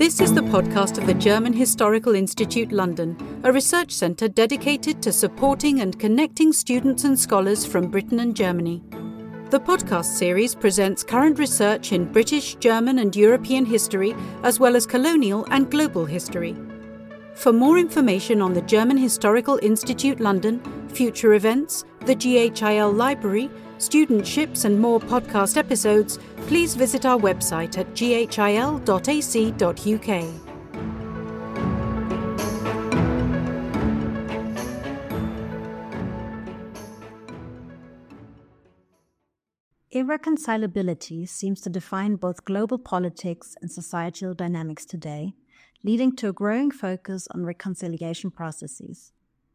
This is the podcast of the German Historical Institute London, a research centre dedicated to supporting and connecting students and scholars from Britain and Germany. The podcast series presents current research in British, German and European history, as well as colonial and global history. For more information on the German Historical Institute London, future events, the GHIL Library, studentships and more podcast episodes, please visit our website at ghil.ac.uk. Irreconcilability seems to define both global politics and societal dynamics today, leading to a growing focus on reconciliation processes.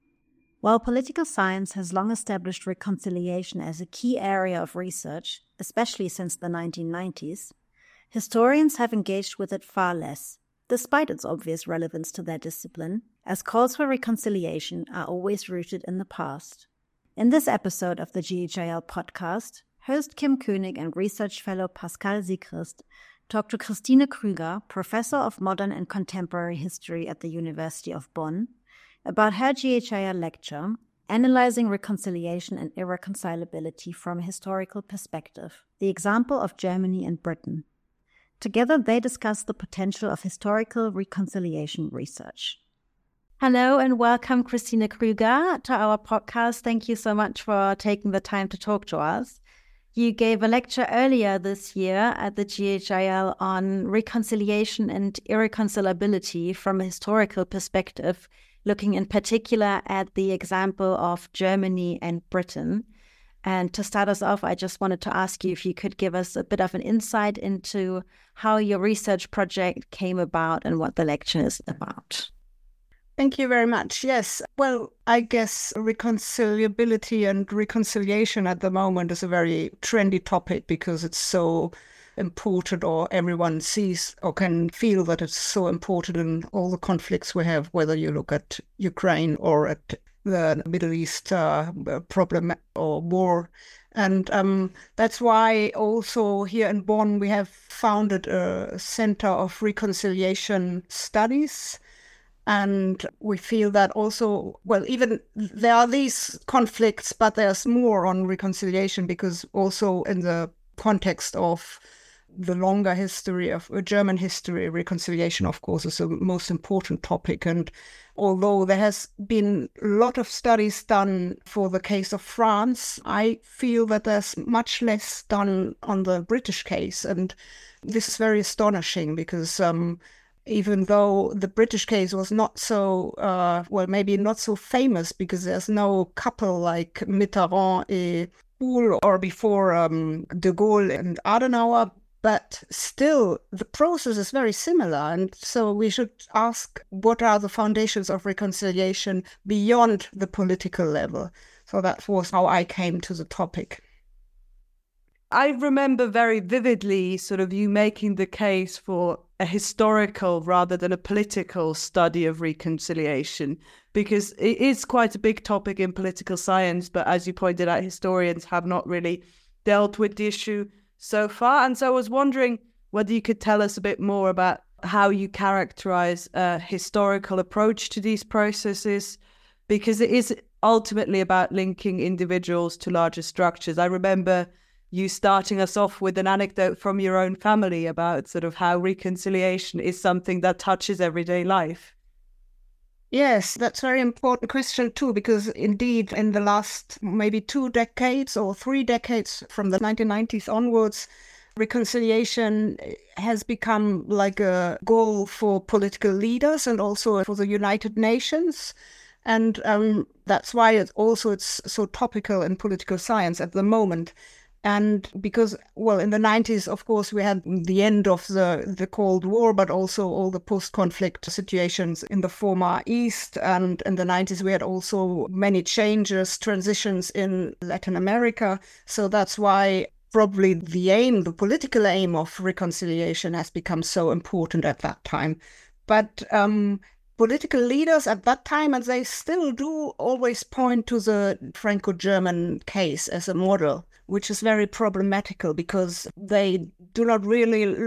While political science has long established reconciliation as a key area of research, especially since the 1990s, historians have engaged with it far less, despite its obvious relevance to their discipline, as calls for reconciliation are always rooted in the past. In this episode of the GHIL podcast, host Kim König and research fellow Pascal Siegrist talk to Christine Krüger, professor of modern and contemporary history at the University of Bonn, about her GHIL lecture, Analyzing Reconciliation and Irreconcilability from a Historical Perspective, the example of Germany and Britain. Together, they discuss the potential of historical reconciliation research. Hello and welcome, Christine Krüger, to our podcast. Thank you so much for taking the time to talk to us. You gave a lecture earlier this year at the GHIL on reconciliation and irreconcilability from a historical perspective, looking in particular at the example of Germany and Britain. And to start us off, I just wanted to ask you if you could give us a bit of an insight into how your research project came about and what the lecture is about. Thank you very much. Yes. Well, I guess reconciliability and reconciliation at the moment is a very trendy topic because it's so important, or everyone sees or can feel that it's so important in all the conflicts we have, whether you look at Ukraine or at the Middle East problem or war. And that's why also here in Bonn we have founded a Center of Reconciliation Studies. And we feel that also, well, even there are these conflicts, but there's more on reconciliation because also in the context of the longer history of German history, reconciliation, of course, is the most important topic. And although there has been a lot of studies done for the case of France, I feel that there's much less done on the British case. And this is very astonishing because even though the British case was not so, maybe not so famous because there's no couple like Mitterrand and Kohl or before de Gaulle and Adenauer, but still the process is very similar. And so we should ask, what are the foundations of reconciliation beyond the political level? So that was how I came to the topic. I remember very vividly sort of you making the case for a historical rather than a political study of reconciliation, because it is quite a big topic in political science, but as you pointed out, historians have not really dealt with the issue so far. And so I was wondering whether you could tell us a bit more about how you characterize a historical approach to these processes, because it is ultimately about linking individuals to larger structures. I remember you starting us off with an anecdote from your own family about sort of how reconciliation is something that touches everyday life. Yes, that's a very important question too, because indeed in the last maybe 2 decades or 3 decades from the 1990s onwards, reconciliation has become like a goal for political leaders and also for the United Nations. And that's why it's so topical in political science at the moment. And because, well, in the 90s, of course, we had the end of the Cold War, but also all the post-conflict situations in the former East. And in the 90s, we had also many changes, transitions in Latin America. So that's why probably the political aim of reconciliation has become so important at that time. But political leaders at that time, and they still do, always point to the Franco-German case as a model, which is very problematical because they do not really look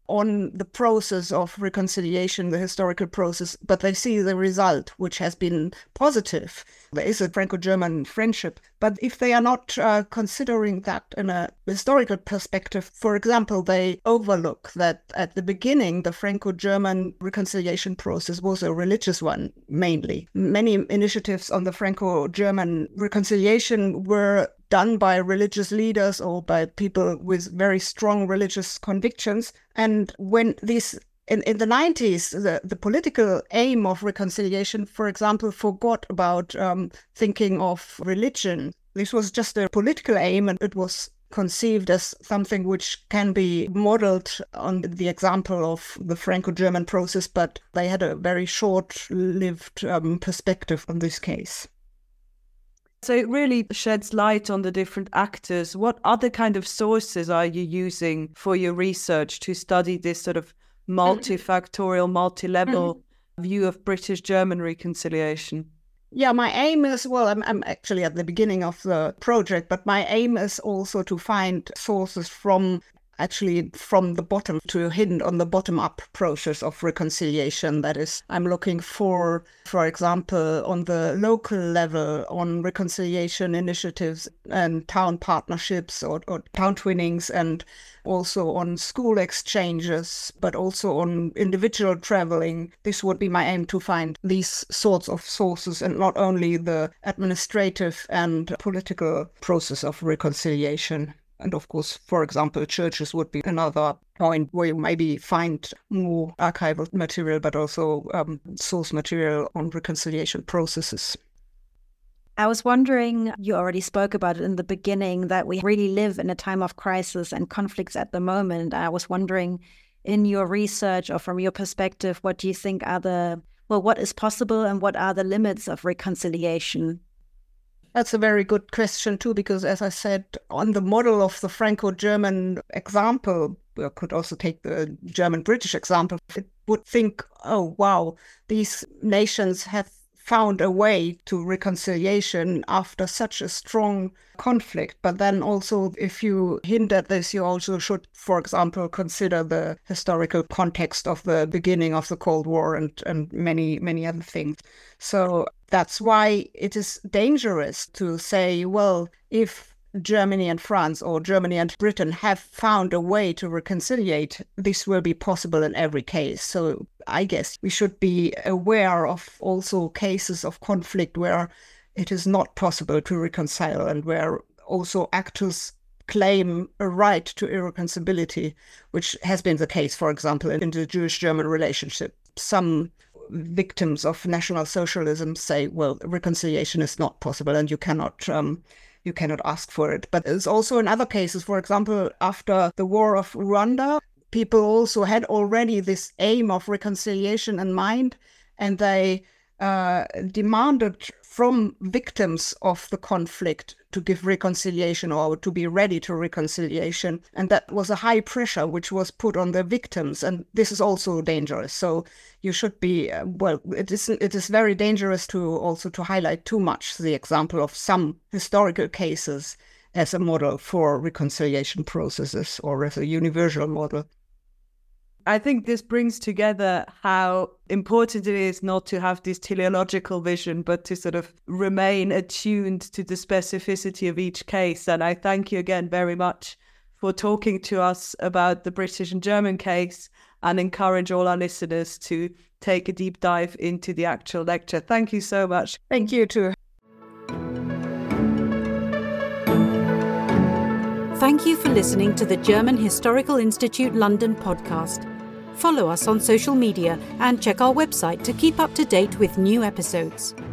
on the process of reconciliation, the historical process, but they see the result, which has been positive. There is a Franco-German friendship. But if they are not considering that in a historical perspective, for example, they overlook that at the beginning, the Franco-German reconciliation process was a religious one, mainly. Many initiatives on the Franco-German reconciliation were done by religious leaders or by people with very strong religious convictions. And when these, in the 90s, the political aim of reconciliation, for example, forgot about thinking of religion. This was just a political aim, and it was conceived as something which can be modeled on the example of the Franco-German process, but they had a very short-lived perspective on this case. So it really sheds light on the different actors. What other kind of sources are you using for your research to study this sort of multifactorial, multi-level view of British-German reconciliation? Yeah, my aim is, well, I'm actually at the beginning of the project, but my aim is also to find sources from the bottom, to hint on the bottom-up process of reconciliation. That is, I'm looking for example, on the local level, on reconciliation initiatives and town partnerships or town twinnings, and also on school exchanges, but also on individual traveling. This would be my aim, to find these sorts of sources and not only the administrative and political process of reconciliation. And of course, for example, churches would be another point where you maybe find more archival material, but also source material on reconciliation processes. I was wondering, you already spoke about it in the beginning, that we really live in a time of crisis and conflicts at the moment. I was wondering, in your research or from your perspective, what do you think are what is possible and what are the limits of reconciliation? That's a very good question too, because as I said, on the model of the Franco-German example, we could also take the German-British example, it would think, oh, wow, these nations have found a way to reconciliation after such a strong conflict. But then also, if you hint at this, you also should, for example, consider the historical context of the beginning of the Cold War and many, many other things. So that's why it is dangerous to say, well, if Germany and France or Germany and Britain have found a way to reconciliate, this will be possible in every case. So I guess we should be aware of also cases of conflict where it is not possible to reconcile and where also actors claim a right to irreconcilability, which has been the case, for example, in the Jewish-German relationship. Some victims of National Socialism say, well, reconciliation is not possible and you cannot ask for it. But there's also in other cases, for example, after the war of Rwanda, people also had already this aim of reconciliation in mind, and they demanded from victims of the conflict to give reconciliation or to be ready to reconciliation. And that was a high pressure which was put on the victims. And this is also dangerous. So you should be, it is very dangerous to highlight too much the example of some historical cases as a model for reconciliation processes or as a universal model. I think this brings together how important it is not to have this teleological vision, but to sort of remain attuned to the specificity of each case. And I thank you again very much for talking to us about the British and German case, and encourage all our listeners to take a deep dive into the actual lecture. Thank you so much. Thank you too. Thank you for listening to the German Historical Institute London podcast. Follow us on social media and check our website to keep up to date with new episodes.